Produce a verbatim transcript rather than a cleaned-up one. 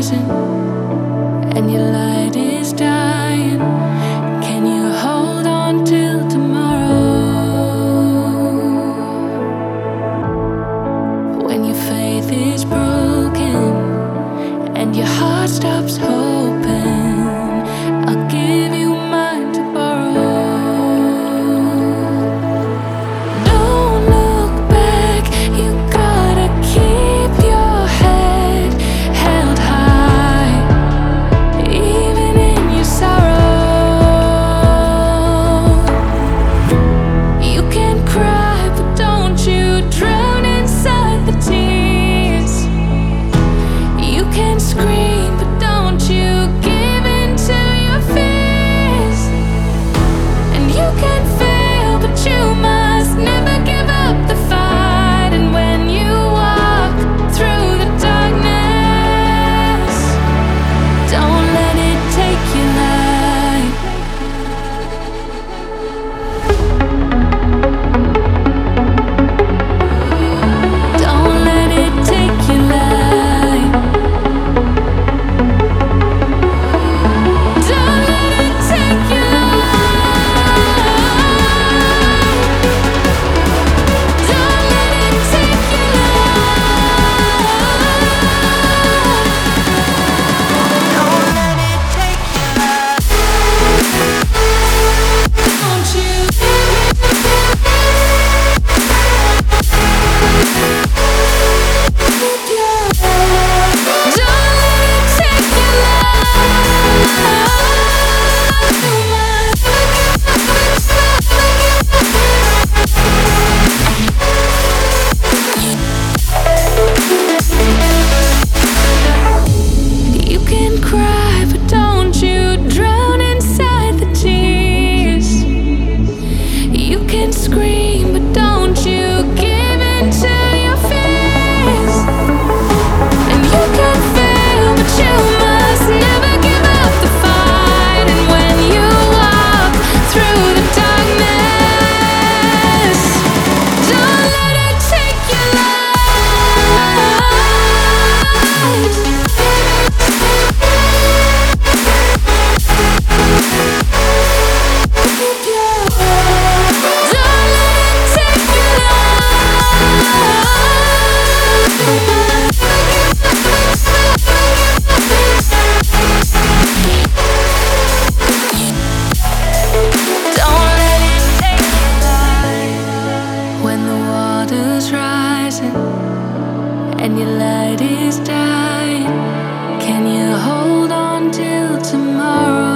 rising and your light is dying. Can you hold on till tomorrow? When your faith is broken and your heart stops hoping, I'll give you mine to borrow. Don't look back, you gotta keep your head held high, even in your sorrow. You can cry, but don't you drown inside the tears. You can scream, but don't you give in to your fears. And you can fail, but you must never give up the fight. And when you walk through the darkness, don't let it take your life. Don't let it take your life. Don't let it take your life. Don't let it take your life. Don't you Don't let it take your life. You can cry, but don't you drown inside the tears. You can scream, but don't you give in to your fears. And you can fail, but you must never give up the fight. And when you walk through the darkness, don't let it take your life. Don't let it take your Don't let it take your life. When the water's rising and your light is dying, can you hold on till tomorrow?